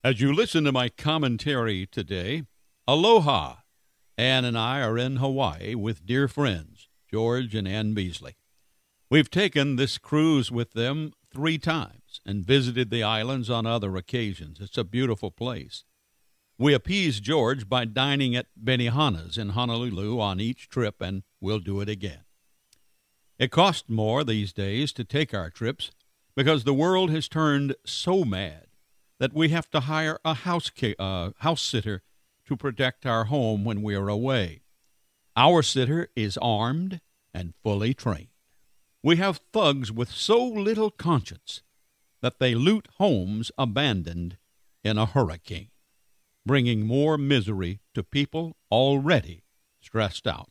As you listen to my commentary today, aloha. Ann and I are in Hawaii with dear friends, George and Ann Beasley. We've taken this cruise with them 3 times and visited the islands on other occasions. It's a beautiful place. We appeased George by dining at Benihana's in Honolulu on each trip, and we'll do it again. It costs more these days to take our trips because the world has turned so mad that we have to hire a house sitter to protect our home when we are away. Our sitter is armed and fully trained. We have thugs with so little conscience that they loot homes abandoned in a hurricane, bringing more misery to people already stressed out.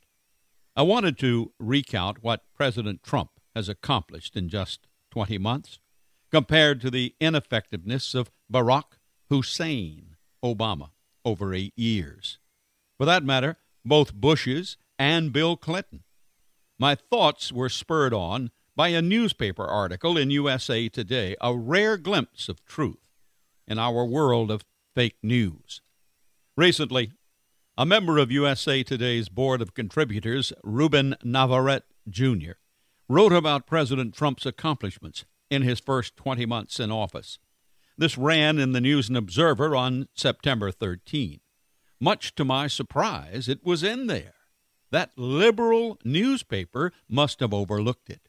I wanted to recount what President Trump has accomplished in just 20 months compared to the ineffectiveness of Barack Hussein Obama over 8 years. For that matter, both Bush's and Bill Clinton. My thoughts were spurred on by a newspaper article in USA Today, a rare glimpse of truth in our world of fake news. Recently, a member of USA Today's Board of Contributors, Ruben Navarrete Jr., wrote about President Trump's accomplishments in his first 20 months in office. This ran in the News and Observer on September 13. Much to my surprise, it was in there. That liberal newspaper must have overlooked it.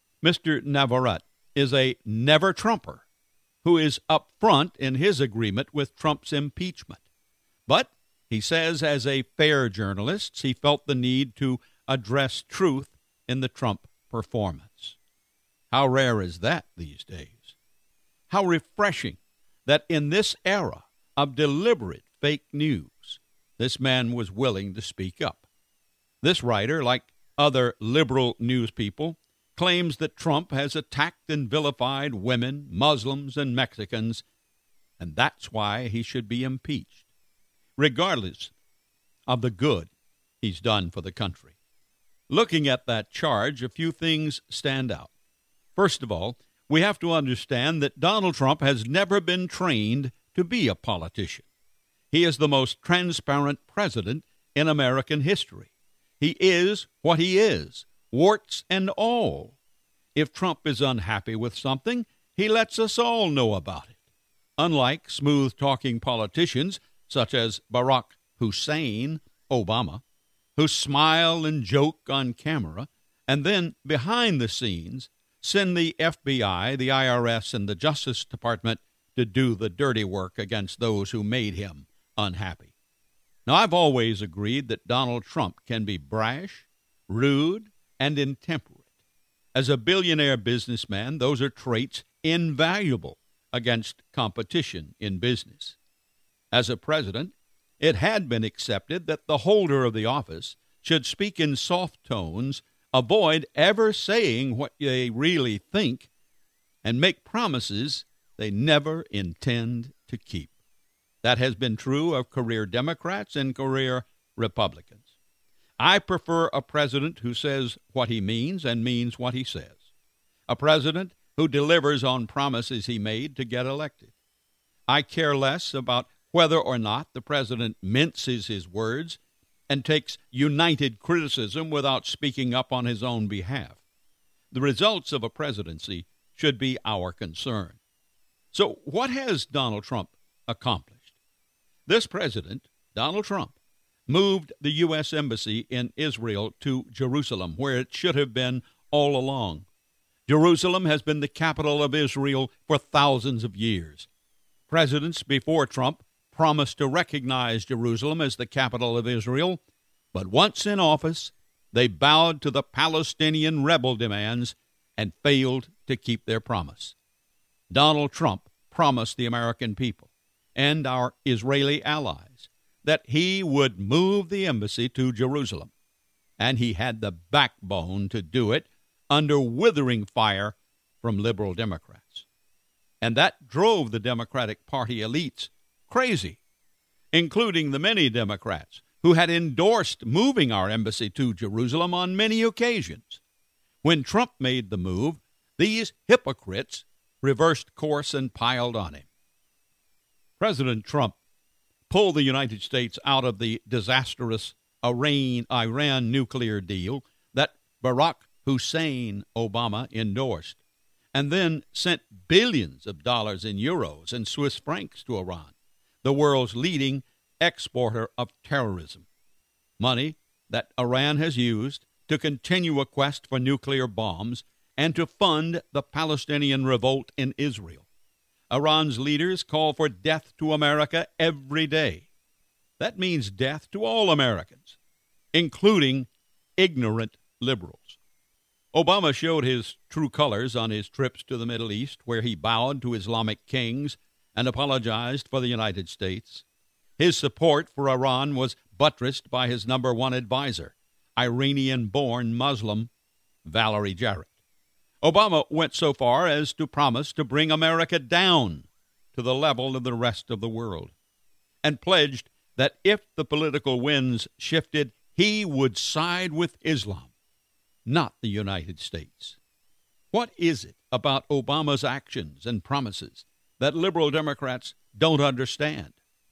Mr. Navarrete is a never-Trumper who is upfront in his agreement with Trump's impeachment. But he says as a fair journalist, he felt the need to address truth in the Trump performance. How rare is that these days? How refreshing that in this era of deliberate fake news, this man was willing to speak up. This writer, like other liberal news people, claims that Trump has attacked and vilified women, Muslims, and Mexicans, and that's why he should be impeached, regardless of the good he's done for the country. Looking at that charge, a few things stand out. First of all, we have to understand that Donald Trump has never been trained to be a politician. He is the most transparent president in American history. He is what he is, warts and all. If Trump is unhappy with something, he lets us all know about it. Unlike smooth-talking politicians such as Barack Hussein Obama, who smile and joke on camera, and then behind the scenes send the FBI, the IRS, and the Justice Department to do the dirty work against those who made him unhappy. Now, I've always agreed that Donald Trump can be brash, rude, and intemperate. As a billionaire businessman, those are traits invaluable against competition in business. As a president, it had been accepted that the holder of the office should speak in soft tones, avoid ever saying what they really think, and make promises they never intend to keep. That has been true of career Democrats and career Republicans. I prefer a president who says what he means and means what he says. A president who delivers on promises he made to get elected. I care less about whether or not the president minces his words and takes united criticism without speaking up on his own behalf. The results of a presidency should be our concern. So what has Donald Trump accomplished? This president, Donald Trump, moved the U.S. Embassy in Israel to Jerusalem, where it should have been all along. Jerusalem has been the capital of Israel for thousands of years. Presidents before Trump promised to recognize Jerusalem as the capital of Israel, but once in office, they bowed to the Palestinian rebel demands and failed to keep their promise. Donald Trump promised the American people and our Israeli allies that he would move the embassy to Jerusalem, and he had the backbone to do it under withering fire from liberal Democrats. And that drove the Democratic Party elites crazy, including the many Democrats who had endorsed moving our embassy to Jerusalem on many occasions. When Trump made the move, these hypocrites reversed course and piled on him. President Trump pulled the United States out of the disastrous Iran nuclear deal that Barack Hussein Obama endorsed, and then sent billions of dollars in euros and Swiss francs to Iran, the world's leading exporter of terrorism. Money that Iran has used to continue a quest for nuclear bombs and to fund the Palestinian revolt in Israel. Iran's leaders call for death to America every day. That means death to all Americans, including ignorant liberals. Obama showed his true colors on his trips to the Middle East, where he bowed to Islamic kings and apologized for the United States. His support for Iran was buttressed by his number one advisor, Iranian-born Muslim Valerie Jarrett. Obama went so far as to promise to bring America down to the level of the rest of the world, and pledged that if the political winds shifted, he would side with Islam, not the United States. What is it about Obama's actions and promises that liberal Democrats don't understand?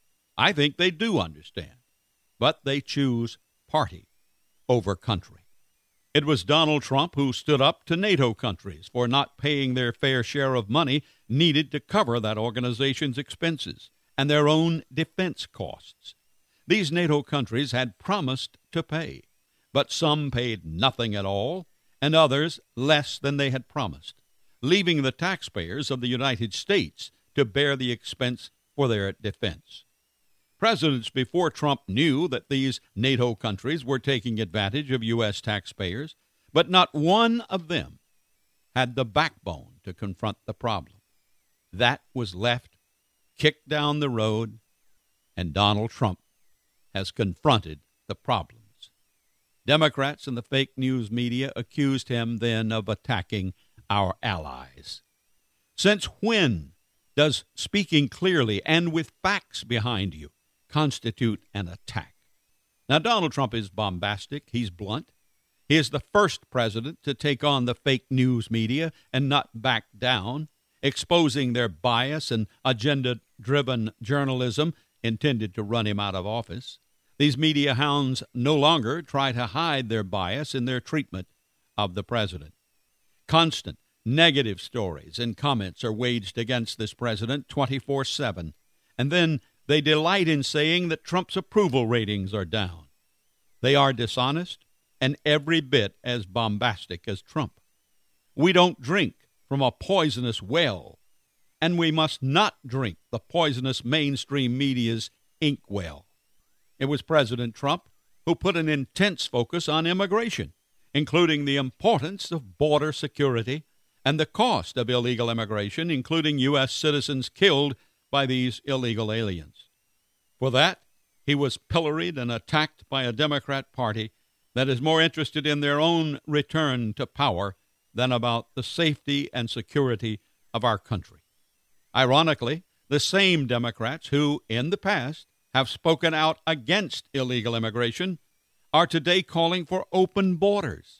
I think they do understand, but they choose party over country. It was Donald Trump who stood up to NATO countries for not paying their fair share of money needed to cover that organization's expenses and their own defense costs. These NATO countries had promised to pay, but some paid nothing at all, and others less than they had promised, leaving the taxpayers of the United States to bear the expense for their defense. Presidents before Trump knew that these NATO countries were taking advantage of U.S. taxpayers, but not one of them had the backbone to confront the problem. That was left, kicked down the road, and Donald Trump has confronted the problems. Democrats and the fake news media accused him then of attacking our allies. Since when does speaking clearly and with facts behind you constitute an attack? Now, Donald Trump is bombastic. He's blunt. He is the first president to take on the fake news media and not back down, exposing their bias and agenda-driven journalism intended to run him out of office. These media hounds no longer try to hide their bias in their treatment of the president. Constant negative stories and comments are waged against this president 24/7, and then they delight in saying that Trump's approval ratings are down. They are dishonest and every bit as bombastic as Trump. We don't drink from a poisonous well, and we must not drink the poisonous mainstream media's inkwell. It was President Trump who put an intense focus on immigration, including the importance of border security and the cost of illegal immigration, including U.S. citizens killed by these illegal aliens. For that, he was pilloried and attacked by a Democrat Party that is more interested in their own return to power than about the safety and security of our country. Ironically, the same Democrats who, in the past, have spoken out against illegal immigration are today calling for open borders.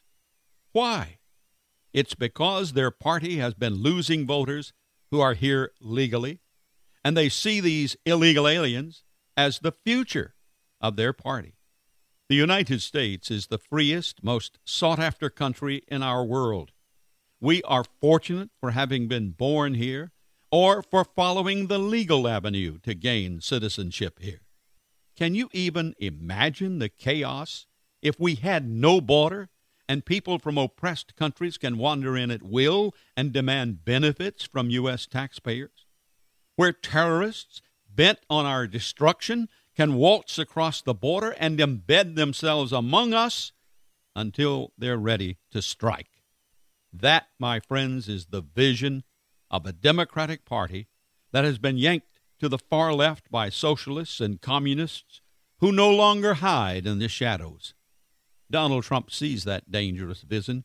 Why? It's because their party has been losing voters who are here legally, and they see these illegal aliens as the future of their party. The United States is the freest, most sought-after country in our world. We are fortunate for having been born here or for following the legal avenue to gain citizenship here. Can you even imagine the chaos if we had no border and people from oppressed countries can wander in at will and demand benefits from U.S. taxpayers? Where terrorists bent on our destruction can waltz across the border and embed themselves among us until they're ready to strike. That, my friends, is the vision of a Democratic Party that has been yanked to the far left by socialists and communists who no longer hide in the shadows. Donald Trump sees that dangerous vision,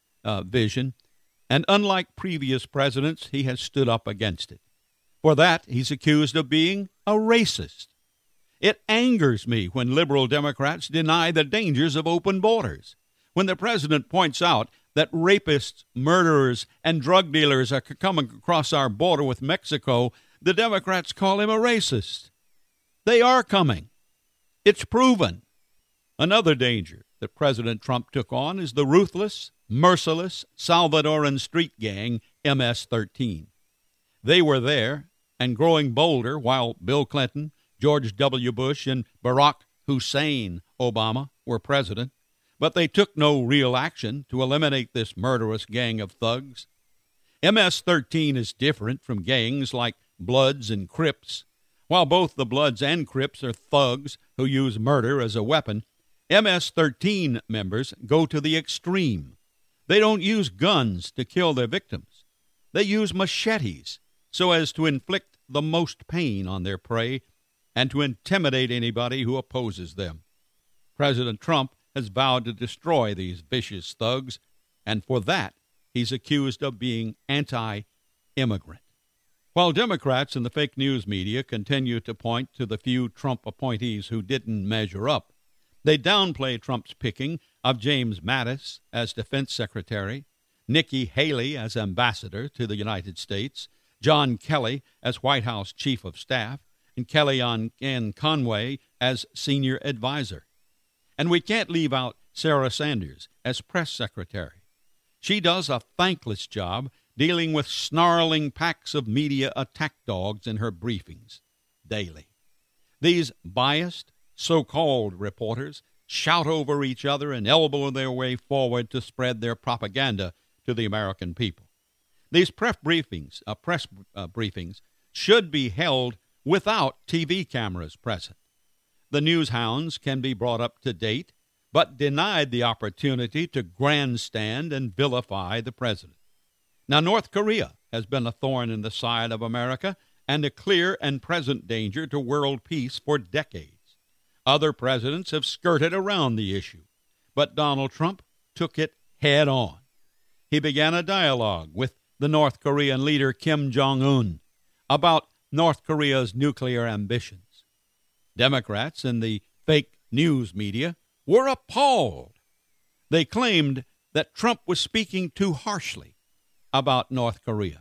and unlike previous presidents, he has stood up against it. For that, he's accused of being a racist. It angers me when liberal Democrats deny the dangers of open borders. When the president points out that rapists, murderers, and drug dealers are coming across our border with Mexico, The Democrats call him a racist. They are coming. It's proven. Another danger that President Trump took on is the ruthless, merciless Salvadoran street gang MS-13. They were there and growing bolder while Bill Clinton, George W. Bush, and Barack Hussein Obama were president, but they took no real action to eliminate this murderous gang of thugs. MS-13 is different from gangs like Bloods and Crips. While both the Bloods and Crips are thugs who use murder as a weapon, MS-13 members go to the extreme. They don't use guns to kill their victims. They use machetes so as to inflict the most pain on their prey and to intimidate anybody who opposes them. President Trump has vowed to destroy these vicious thugs, and for that he's accused of being anti-immigrant. While Democrats and the fake news media continue to point to the few Trump appointees who didn't measure up, they downplay Trump's picking of James Mattis as defense secretary, Nikki Haley as ambassador to the United States, John Kelly as White House chief of staff, and Kellyanne Conway as senior advisor. And we can't leave out Sarah Sanders as press secretary. She does a thankless job dealing with snarling packs of media attack dogs in her briefings daily. These biased, so-called reporters shout over each other and elbow their way forward to spread their propaganda to the American people. These press briefings should be held without TV cameras present. The news hounds can be brought up to date, but denied the opportunity to grandstand and vilify the president. Now, North Korea has been a thorn in the side of America and a clear and present danger to world peace for decades. Other presidents have skirted around the issue, but Donald Trump took it head on. He began a dialogue with the North Korean leader Kim Jong-un about North Korea's nuclear ambitions. Democrats and the fake news media were appalled. They claimed that Trump was speaking too harshly about North Korea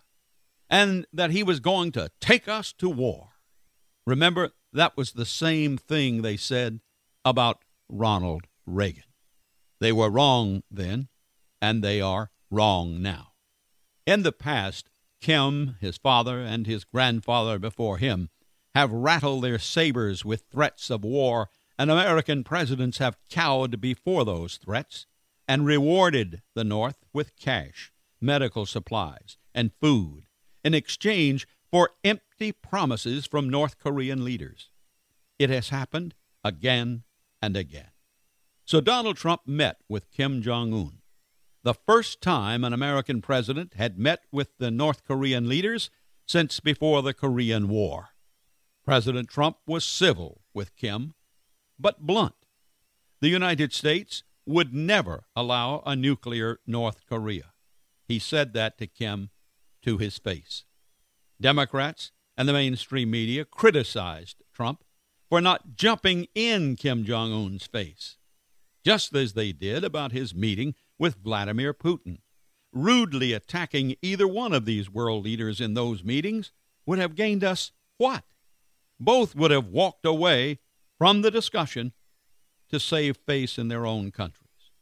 and that he was going to take us to war. Remember, that was the same thing they said about Ronald Reagan. They were wrong then, and they are wrong now. In the past, Kim, his father, and his grandfather before him have rattled their sabers with threats of war, and American presidents have cowed before those threats and rewarded the North with cash, medical supplies, and food in exchange for empty promises from North Korean leaders. It has happened again and again. So Donald Trump met with Kim Jong-un, the first time an American president had met with the North Korean leaders since before the Korean War. President Trump was civil with Kim, but blunt. The United States would never allow a nuclear North Korea. He said that to Kim to his face. Democrats and the mainstream media criticized Trump for not jumping in Kim Jong-un's face, just as they did about his meeting with Vladimir Putin. Rudely attacking either one of these world leaders in those meetings would have gained us what? Both would have walked away from the discussion to save face in their own countries.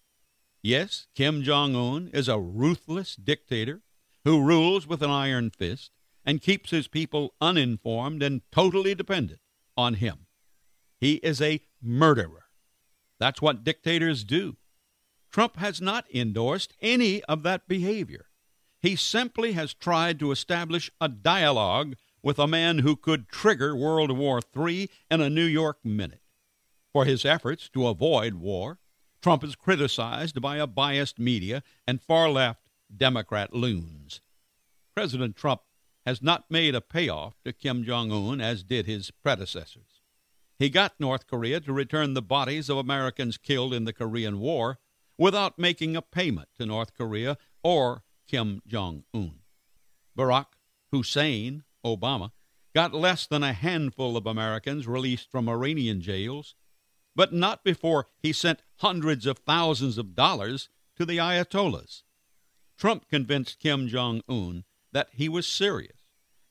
Yes, Kim Jong-un is a ruthless dictator who rules with an iron fist and keeps his people uninformed and totally dependent on him. He is a murderer. That's what dictators do. Trump has not endorsed any of that behavior. He simply has tried to establish a dialogue with a man who could trigger World War III in a New York minute. For his efforts to avoid war, Trump is criticized by a biased media and far-left Democrat loons. President Trump has not made a payoff to Kim Jong-un as did his predecessors. He got North Korea to return the bodies of Americans killed in the Korean War without making a payment to North Korea or Kim Jong-un. Barack Hussein Obama got less than a handful of Americans released from Iranian jails, but not before he sent hundreds of thousands of dollars to the Ayatollahs. Trump convinced Kim Jong-un that he was serious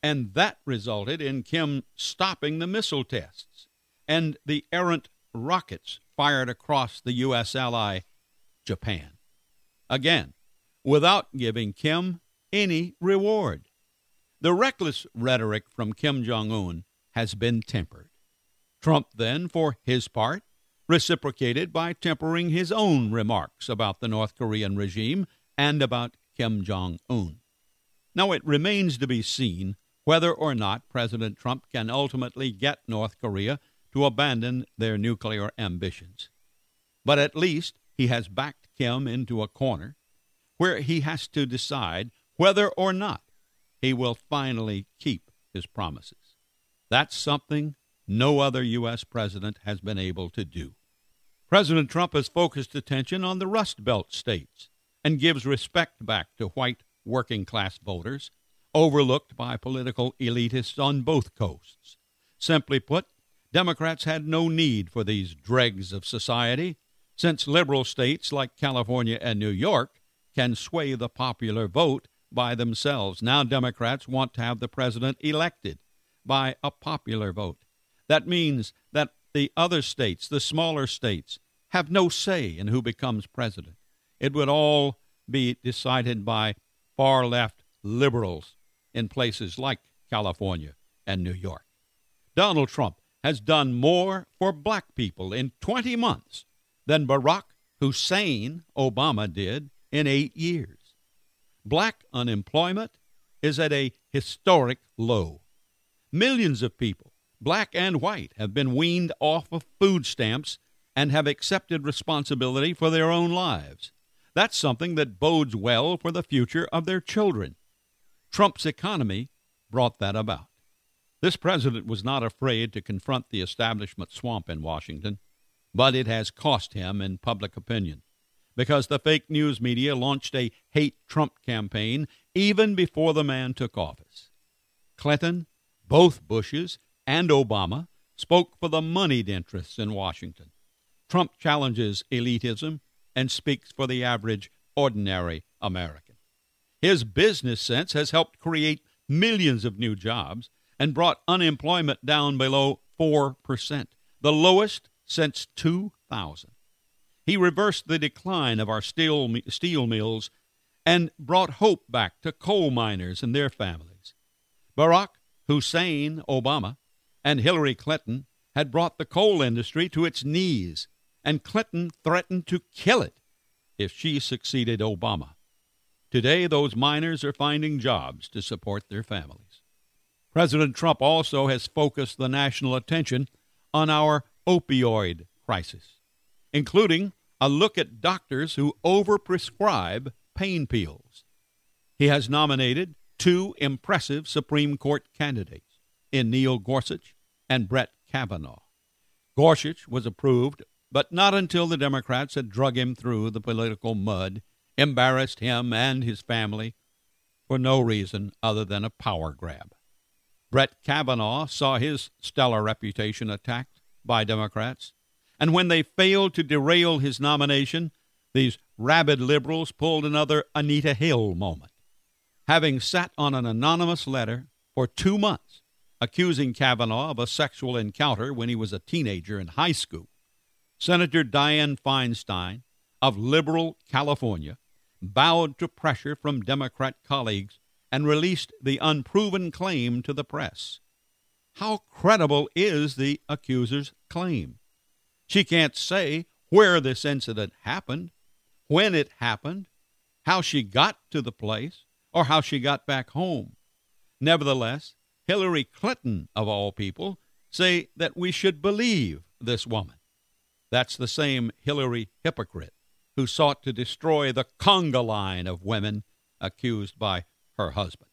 and that resulted in Kim stopping the missile tests and the errant rockets fired across the U.S. ally, Japan. Again, without giving Kim any reward. The reckless rhetoric from Kim Jong-un has been tempered. Trump then, for his part, reciprocated by tempering his own remarks about the North Korean regime and about Kim Jong-un. Now, it remains to be seen whether or not President Trump can ultimately get North Korea to abandon their nuclear ambitions. But at least he has backed Kim into a corner where he has to decide whether or not he will finally keep his promises. That's something no other U.S. president has been able to do. President Trump has focused attention on the Rust Belt states and gives respect back to white working-class voters, overlooked by political elitists on both coasts. Simply put, Democrats had no need for these dregs of society, since liberal states like California and New York can sway the popular vote by themselves. Now Democrats want to have the president elected by a popular vote. That means that the other states, the smaller states, have no say in who becomes president. It would all be decided by far-left liberals in places like California and New York. Donald Trump has done more for black people in 20 months than Barack Hussein Obama did in 8 years. Black unemployment is at a historic low. Millions of people, black and white, have been weaned off of food stamps and have accepted responsibility for their own lives. That's something that bodes well for the future of their children. Trump's economy brought that about. This president was not afraid to confront the establishment swamp in Washington, but it has cost him in public opinion because the fake news media launched a hate Trump campaign even before the man took office. Clinton, both Bushes, and Obama spoke for the moneyed interests in Washington. Trump challenges elitism and speaks for the average, ordinary American. His business sense has helped create millions of new jobs and brought unemployment down below 4%, the lowest since 2000. He reversed the decline of our steel mills and brought hope back to coal miners and their families. Barack Hussein Obama and Hillary Clinton had brought the coal industry to its knees, and Clinton threatened to kill it if she succeeded Obama. Today, those miners are finding jobs to support their families. President Trump also has focused the national attention on our opioid crisis, including a look at doctors who overprescribe pain pills. He has nominated 2 impressive Supreme Court candidates in Neil Gorsuch and Brett Kavanaugh. Gorsuch was approved, but not until the Democrats had drug him through the political mud, embarrassed him and his family for no reason other than a power grab. Brett Kavanaugh saw his stellar reputation attacked by Democrats, and when they failed to derail his nomination, these rabid liberals pulled another Anita Hill moment. Having sat on an anonymous letter for 2 months accusing Kavanaugh of a sexual encounter when he was a teenager in high school, Senator Dianne Feinstein of liberal California bowed to pressure from Democrat colleagues and released the unproven claim to the press. How credible is the accuser's claim? She can't say where this incident happened, when it happened, how she got to the place, or how she got back home. Nevertheless, Hillary Clinton, of all people, say that we should believe this woman. That's the same Hillary hypocrite who sought to destroy the conga line of women accused by her husband,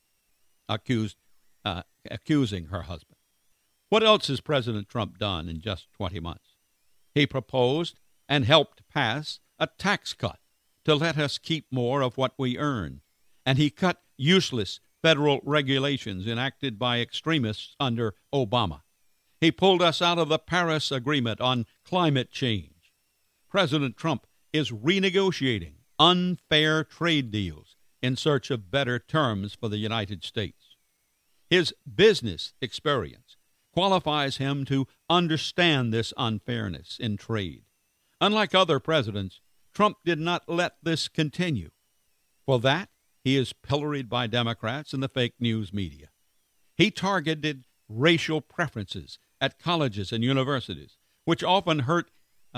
accusing her husband. What else has President Trump done in just 20 months? He proposed and helped pass a tax cut to let us keep more of what we earn, and he cut useless federal regulations enacted by extremists under Obama. He pulled us out of the Paris Agreement on climate change. President Trump is renegotiating unfair trade deals in search of better terms for the United States. His business experience qualifies him to understand this unfairness in trade. Unlike other presidents, Trump did not let this continue. For that, he is pilloried by Democrats and the fake news media. He targeted racial preferences at colleges and universities, which often hurt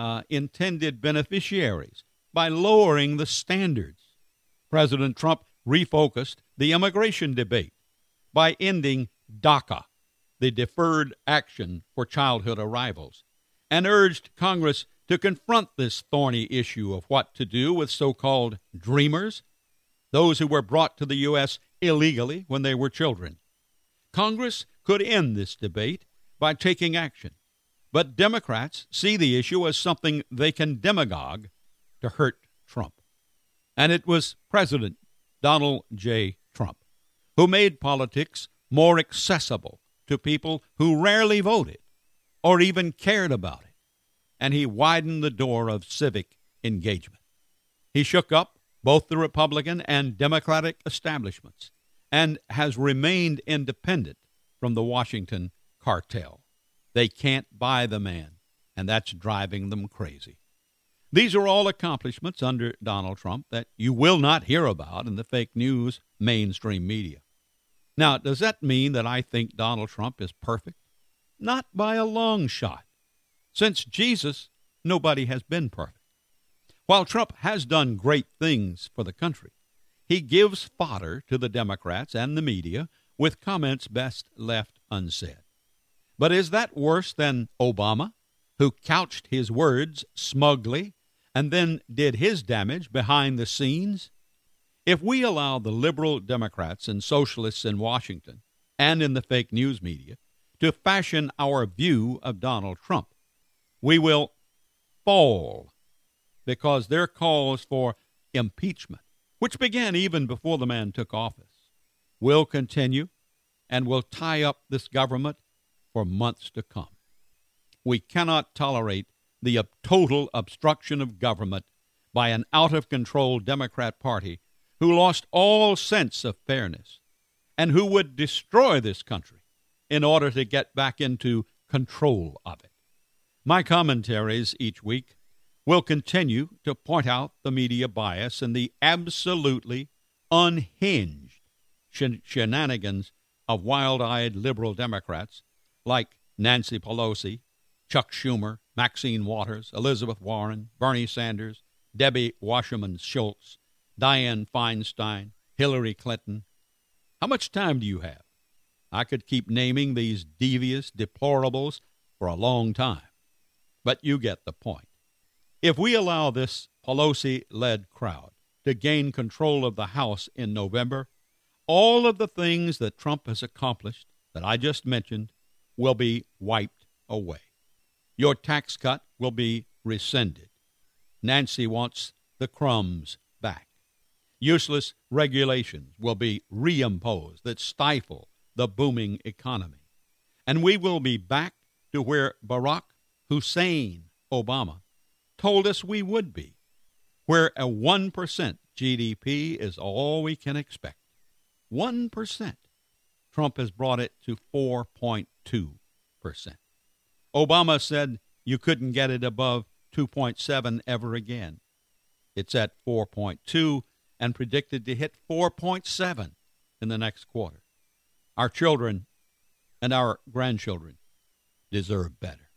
intended beneficiaries by lowering the standards. President Trump refocused the immigration debate by ending DACA, the Deferred Action for Childhood Arrivals, and urged Congress to confront this thorny issue of what to do with so-called dreamers, those who were brought to the U.S. illegally when they were children. Congress could end this debate by taking action, but Democrats see the issue as something they can demagogue to hurt Trump. And it was President Donald J. Trump who made politics more accessible to people who rarely voted or even cared about it, and he widened the door of civic engagement. He shook up both the Republican and Democratic establishments and has remained independent from the Washington cartel. They can't buy the man, and that's driving them crazy. These are all accomplishments under Donald Trump that you will not hear about in the fake news mainstream media. Now, does that mean that I think Donald Trump is perfect? Not by a long shot. Since Jesus, nobody has been perfect. While Trump has done great things for the country, he gives fodder to the Democrats and the media with comments best left unsaid. But is that worse than Obama, who couched his words smugly and then did his damage behind the scenes? If we allow the liberal Democrats and socialists in Washington and in the fake news media to fashion our view of Donald Trump, we will fall, because their calls for impeachment, which began even before the man took office, will continue and will tie up this government for months to come. We cannot tolerate the total obstruction of government by an out-of-control Democrat Party who lost all sense of fairness and who would destroy this country in order to get back into control of it. My commentaries each week will continue to point out the media bias and the absolutely unhinged shenanigans of wild-eyed liberal Democrats like Nancy Pelosi, Chuck Schumer, Maxine Waters, Elizabeth Warren, Bernie Sanders, Debbie Wasserman Schultz, Dianne Feinstein, Hillary Clinton. How much time do you have? I could keep naming these devious deplorables for a long time, but you get the point. If we allow this Pelosi-led crowd to gain control of the House in November, all of the things that Trump has accomplished that I just mentioned will be wiped away. Your tax cut will be rescinded. Nancy wants the crumbs back. Useless regulations will be reimposed that stifle the booming economy. And we will be back to where Barack Hussein Obama told us we would be, where a 1% GDP is all we can expect. 1%. Trump has brought it to 4.2%. Obama said you couldn't get it above 2.7 ever again. It's at 4.2 and predicted to hit 4.7 in the next quarter. Our children and our grandchildren deserve better.